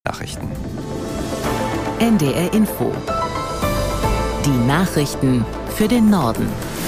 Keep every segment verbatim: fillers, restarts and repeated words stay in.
Nachrichten. N D R Info. Die Nachrichten für den Norden.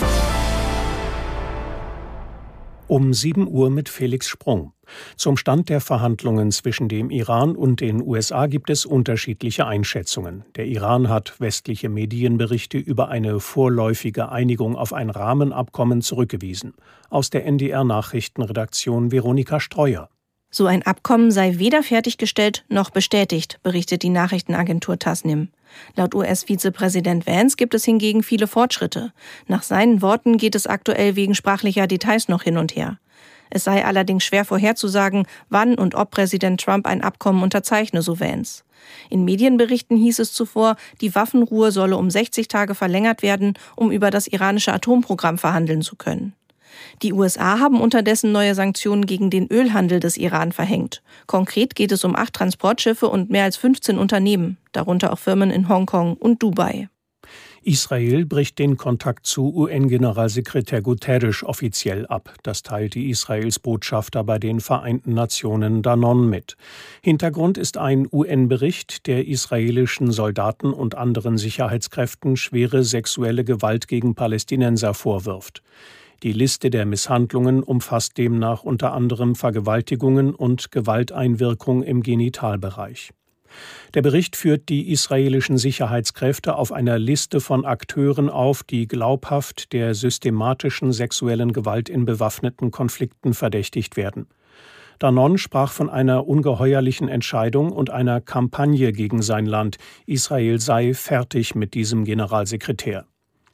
Um sieben Uhr mit Felix Sprung. Zum Stand der Verhandlungen zwischen dem Iran und den U S A gibt es unterschiedliche Einschätzungen. Der Iran hat westliche Medienberichte über eine vorläufige Einigung auf ein Rahmenabkommen zurückgewiesen. Aus der N D R-Nachrichtenredaktion Veronika Streuer. So ein Abkommen sei weder fertiggestellt noch bestätigt, berichtet die Nachrichtenagentur Tasnim. Laut U S-Vizepräsident Vance gibt es hingegen viele Fortschritte. Nach seinen Worten geht es aktuell wegen sprachlicher Details noch hin und her. Es sei allerdings schwer vorherzusagen, wann und ob Präsident Trump ein Abkommen unterzeichne, so Vance. In Medienberichten hieß es zuvor, die Waffenruhe solle um sechzig Tage verlängert werden, um über das iranische Atomprogramm verhandeln zu können. Die U S A haben unterdessen neue Sanktionen gegen den Ölhandel des Iran verhängt. Konkret geht es um acht Transportschiffe und mehr als fünfzehn Unternehmen, darunter auch Firmen in Hongkong und Dubai. Israel bricht den Kontakt zu U N-Generalsekretär Guterres offiziell ab. Das teilte Israels Botschafter bei den Vereinten Nationen Danon mit. Hintergrund ist ein U N-Bericht, der israelischen Soldaten und anderen Sicherheitskräften schwere sexuelle Gewalt gegen Palästinenser vorwirft. Die Liste der Misshandlungen umfasst demnach unter anderem Vergewaltigungen und Gewalteinwirkung im Genitalbereich. Der Bericht führt die israelischen Sicherheitskräfte auf einer Liste von Akteuren auf, die glaubhaft der systematischen sexuellen Gewalt in bewaffneten Konflikten verdächtigt werden. Danon sprach von einer ungeheuerlichen Entscheidung und einer Kampagne gegen sein Land. Israel sei fertig mit diesem Generalsekretär.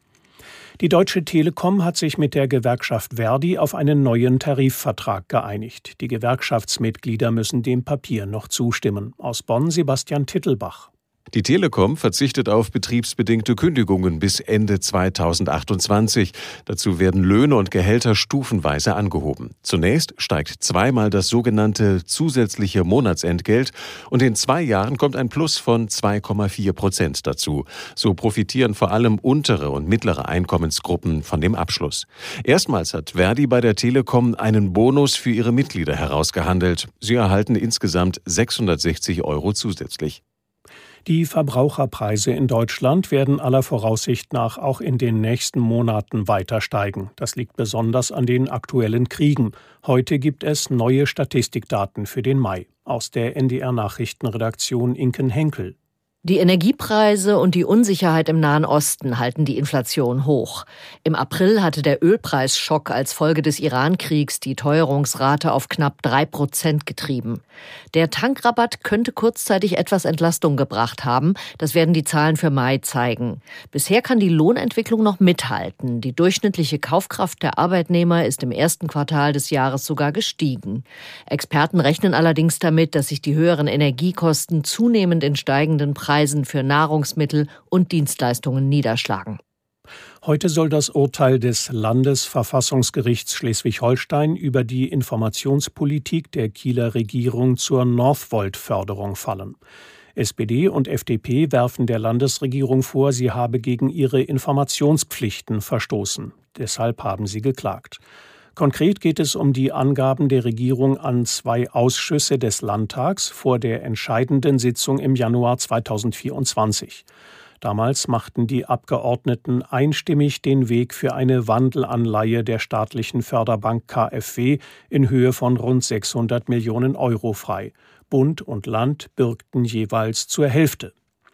Die Deutsche Telekom hat sich mit der Gewerkschaft Verdi auf einen neuen Tarifvertrag geeinigt. Die Gewerkschaftsmitglieder müssen dem Papier noch zustimmen. Aus Bonn Sebastian Tittelbach. Die Telekom verzichtet auf betriebsbedingte Kündigungen bis Ende zweitausendachtundzwanzig. Dazu werden Löhne und Gehälter stufenweise angehoben. Zunächst steigt zweimal das sogenannte zusätzliche Monatsentgelt und in zwei Jahren kommt ein Plus von zwei Komma vier Prozent dazu. So profitieren vor allem untere und mittlere Einkommensgruppen von dem Abschluss. Erstmals hat Verdi bei der Telekom einen Bonus für ihre Mitglieder herausgehandelt. Sie erhalten insgesamt sechshundertsechzig Euro zusätzlich. Die Verbraucherpreise in Deutschland werden aller Voraussicht nach auch in den nächsten Monaten weiter steigen. Das liegt besonders an den aktuellen Kriegen. Heute gibt es neue Statistikdaten für den Mai. Aus der N D R-Nachrichtenredaktion Inken Henkel. Die Energiepreise und die Unsicherheit im Nahen Osten halten die Inflation hoch. Im April hatte der Ölpreisschock als Folge des Iran-Kriegs die Teuerungsrate auf knapp drei Prozent getrieben. Der Tankrabatt könnte kurzzeitig etwas Entlastung gebracht haben. Das werden die Zahlen für Mai zeigen. Bisher kann die Lohnentwicklung noch mithalten. Die durchschnittliche Kaufkraft der Arbeitnehmer ist im ersten Quartal des Jahres sogar gestiegen. Experten rechnen allerdings damit, dass sich die höheren Energiekosten zunehmend in steigenden Preisen Preisen für Nahrungsmittel und Dienstleistungen niederschlagen. Heute soll das Urteil des Landesverfassungsgerichts Schleswig-Holstein über die Informationspolitik der Kieler Regierung zur Northvolt-Förderung fallen. S P D und F D P werfen der Landesregierung vor, sie habe gegen ihre Informationspflichten verstoßen. Deshalb haben sie geklagt. Konkret geht es um die Angaben der Regierung an zwei Ausschüsse des Landtags vor der entscheidenden Sitzung im Januar zweitausendvierundzwanzig. Damals machten die Abgeordneten einstimmig den Weg für eine Wandelanleihe der staatlichen Förderbank K f W in Höhe von rund sechshundert Millionen Euro frei. Bund und Land bürgten jeweils zur Hälfte.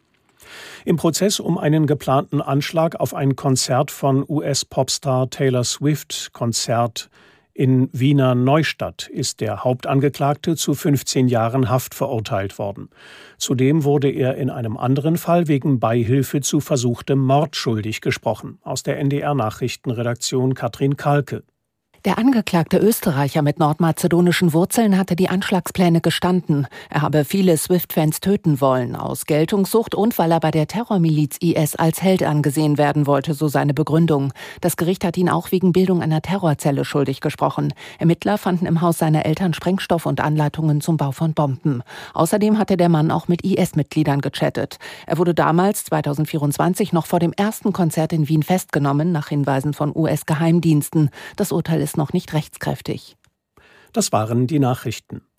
Im Prozess um einen geplanten Anschlag auf ein Konzert von U S-Popstar Taylor Swift, Konzert in Wiener Neustadt, ist der Hauptangeklagte zu fünfzehn Jahren Haft verurteilt worden. Zudem wurde er in einem anderen Fall wegen Beihilfe zu versuchtem Mord schuldig gesprochen. Aus der N D R-Nachrichtenredaktion Katrin Kalke. Der angeklagte Österreicher mit nordmazedonischen Wurzeln hatte die Anschlagspläne gestanden. Er habe viele Swift-Fans töten wollen, aus Geltungssucht und weil er bei der Terrormiliz I S als Held angesehen werden wollte, so seine Begründung. Das Gericht hat ihn auch wegen Bildung einer Terrorzelle schuldig gesprochen. Ermittler fanden im Haus seiner Eltern Sprengstoff und Anleitungen zum Bau von Bomben. Außerdem hatte der Mann auch mit I S-Mitgliedern gechattet. Er wurde damals, zweitausendvierundzwanzig, noch vor dem ersten Konzert in Wien festgenommen, nach Hinweisen von U S-Geheimdiensten. Das Urteil ist noch nicht rechtskräftig. Das waren die Nachrichten.